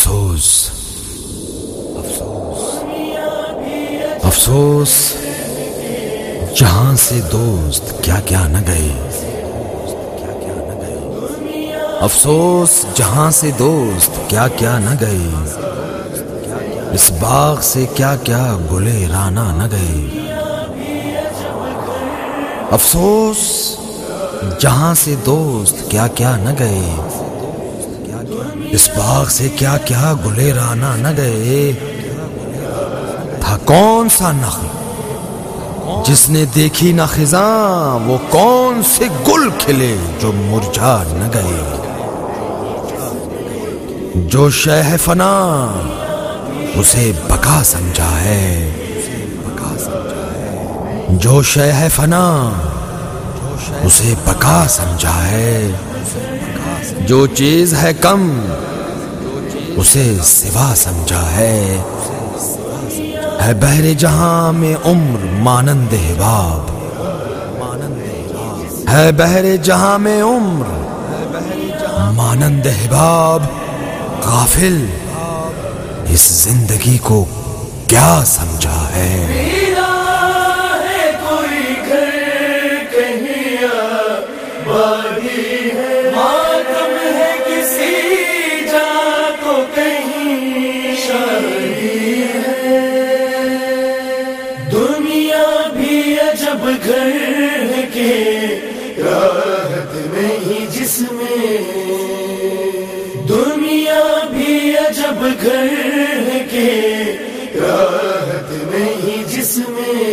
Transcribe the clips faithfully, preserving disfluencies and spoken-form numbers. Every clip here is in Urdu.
افسوس افسوس جہاں سے دوست کیا کیا نہ گئے، افسوس جہاں سے دوست کیا کیا نہ گئے، اس باغ سے کیا کیا گلے رانا نہ گئے۔ افسوس جہاں سے دوست کیا کیا نہ گئے، اس باغ سے کیا کیا گلے رانا نہ گئے۔ تھا کون سا نخل جس نے دیکھی نہ خزاں، وہ کون سے گل کھلے جو مرجھا نہ گئے۔ جو شے ہے فنا اسے بقا سمجھا ہے، جو شے ہے فنا اسے بقا سمجھا ہے۔ جو چیز ہے کم اسے سوا سمجھا ہے، ہے بحر جہاں میں عمر مانند حباب، ہے بحر جہاں میں عمر مانند حباب۔ غافل اس زندگی کو کیا سمجھا ہے۔ گھر کے راحت نہیں جس میں، دنیا بھی عجب گھر کے راحت نہیں جس میں۔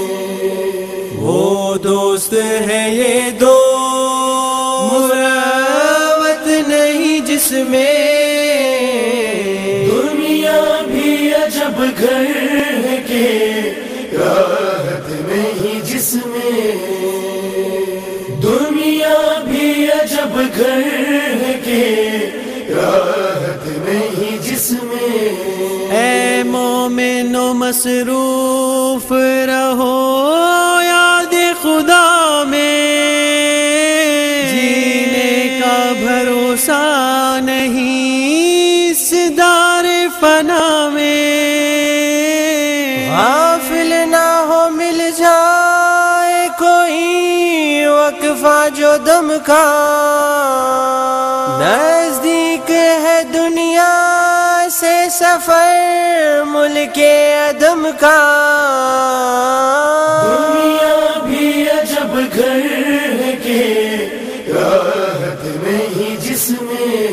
وہ دوست ہے یہ دو مروت نہیں جس میں، دنیا بھی عجب گھر کے راحت نہیں جس میں، دنیا بھی عجب گھر کے راحت نہیں جس میں۔ اے مومنو مصروف رہو یاد خدا میں، جینے کا بھروسہ نہیں اس دار فنا میں۔ غافل نہ ہو مل جائے کوئی وقفہ جو دم کا، نزدیک ہے دنیا سے سفر ملک عدم کا۔ دنیا بھی عجب گھر کے راحت نہیں جس میں،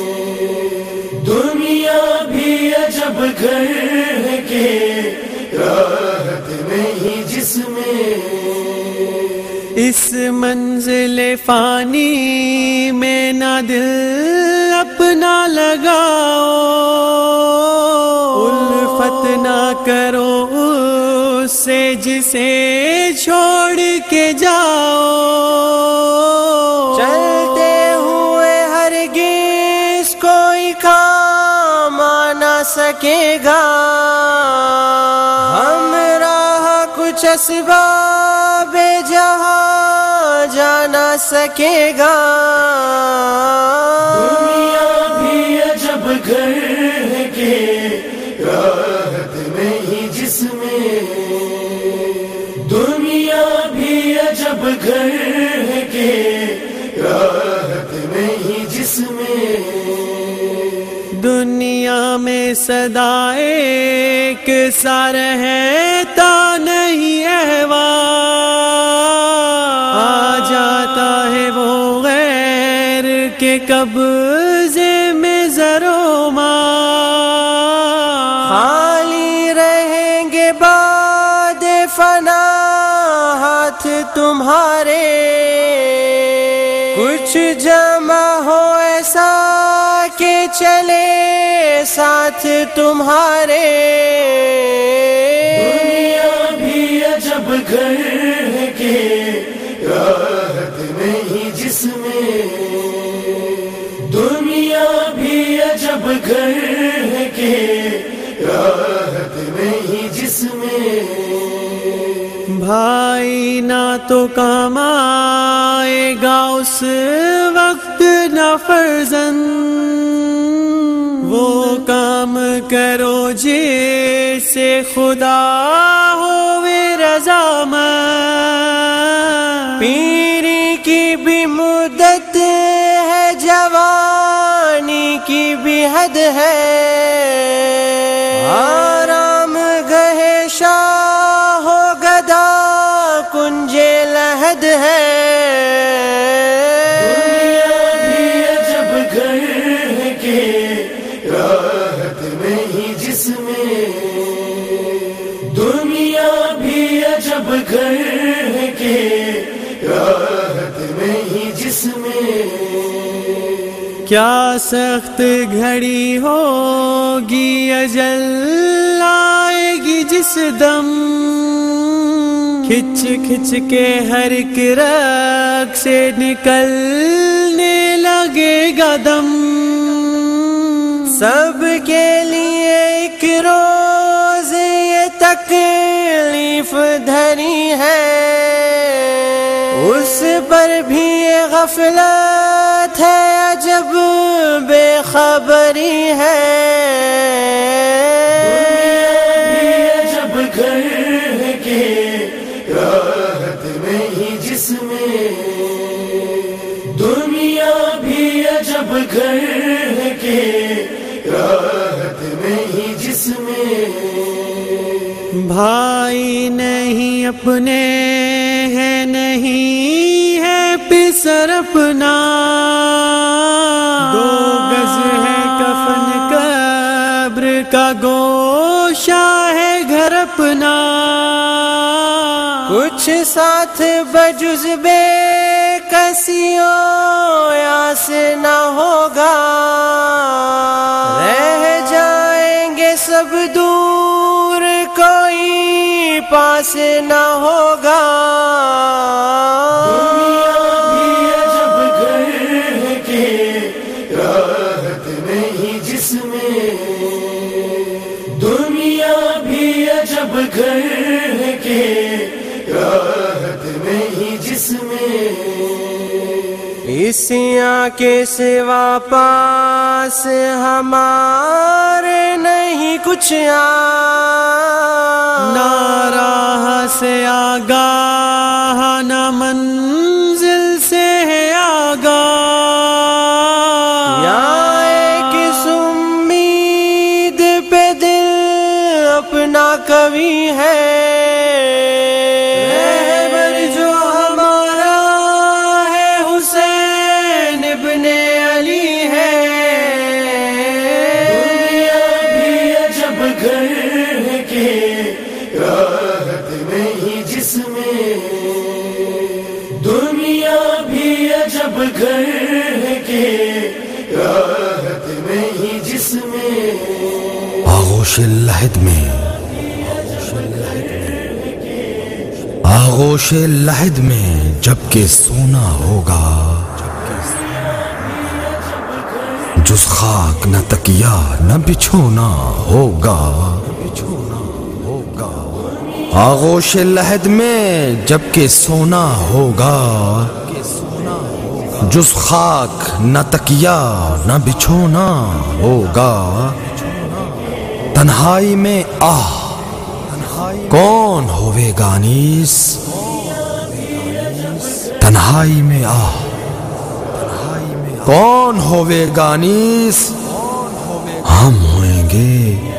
دنیا بھی عجب گھر کے راحت نہیں جس میں۔ اس منزل فانی میں نہ دل اپنا لگاؤ، الفت نہ کرو اس سے جسے چھوڑ کے جاؤ۔ چلتے ہوئے ہرگز کوئی کام آ نہ سکے گا، ہمراہ کچھ اسباب جہاں جا نہ سکے گا۔ دنیا بھی عجب گھر کے راحت نہیں جس میں، دنیا بھی عجب گھر کے راحت نہیں جس میں۔ دنیا میں صدا ایک سار ہے تا نہیں احوال، آ جاتا ہے وہ غیر کے قبضے میں زر و مال، خالی رہیں گے بعد فنا ہاتھ تمہارے، کچھ جمع ہو ایسا کہ چلے ساتھ تمہارے۔ دنیا بھی عجب گھر کے راحت نہیں جس میں، دنیا بھی عجب گھر کے راحت نہیں جس میں۔ بھائی نہ تو کام آئے گا اس وقت نہ فرزند، وہ کام کرو جس سے خدا ہوئے رضامند، پیری کی بھی مدت ہے، جوانی کی بھی حد ہے، آرام گہے شاہ و گدا کنجے لحد ہے۔ دنیا بھی عجب گھر ہے کہ راحت نہیں جس میں، کیا سخت گھڑی ہوگی اجل آئے گی جس دم، کھچ کھچ کے ہر ایک رگ سے نکلنے لگے گا دم، سب کے لیے ایک روز یہ تکلیف دھری ہے، اس پر بھی یہ غفلت ہے، عجب بے خبری ہے۔ دنیا بھی عجب گھر ہے کہ راحت نہیں جس میں، دنیا بھی عجب گھر ہے کہ راحت نہیں جس میں، بھائی نہیں اپنے ہے، نہیں ہے پسر اپنا، دو گز ہے کفن قبر کا گوشہ ہے گھر اپنا، کچھ ساتھ بجز بے کسیوں یاس نہ ہوگا، رہ جائیں گے سب دور کوئی پاس نہ ہوگا۔ دنیا بھی عجب گھر ہے کہ راحت نہیں جس میں، دنیا بھی عجب گھر ہے کہ راحت نہیں جس میں، اسیاں کے سوا پاس ہمارے نہیں کچھ، نہ راہ سے آگاہ نہ منزل سے ہے آگاہ، یا ایک امید پہ دل اپنا کوی ہے، راحت نہیں جس میں، دنیا بھی عجب گھر ہے کہ راحت نہیں جس میں، آغوش لحد میں، آغوش لحد میں جب کہ سونا ہوگا، جز خاک نہ تکیا نہ بچھونا ہوگا، آغوش لحد میں جب کہ سونا ہوگا، جز خاک نہ تکیا نہ بچھونا ہوگا، تنہائی میں آہ کون ہوے گا انیس، تنہائی میں آہ کون ہوے گا انیس، ہم ہوئیں گے